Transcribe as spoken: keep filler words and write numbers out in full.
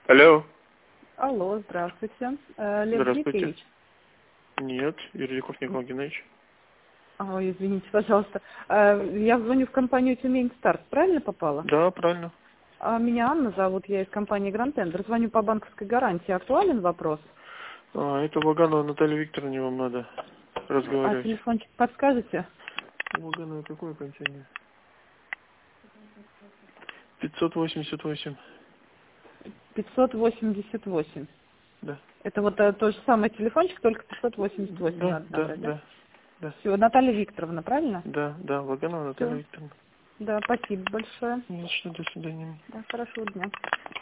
Алло. Алло, здравствуйте. Э, Лев Здравствуйте. Дмитриевич? Нет, Юридиков Николай Геннадьевич. Ой, извините, пожалуйста. Э, Я звоню в компанию Тюмень Старт, правильно попала? Да, правильно. А меня Анна зовут, я из компании Гранд Тендер. Звоню по банковской гарантии. Актуален вопрос? А, это Ваганова Наталья Викторовна, вам надо А разговаривать. телефончик подскажете? Ваганова какое окончание? пятьсот восемьдесят восемь. пятьсот восемьдесят восемь. Да. Это вот э, тот же самый телефончик, только пятьсот восемьдесят восемь Да, надо да, набрать, да? да, да. Все, Наталья Викторовна, правильно? Да, да, Ваганова Наталья Все. Викторовна. Да, спасибо большое. Ну что, до свидания. Да, хорошего дня.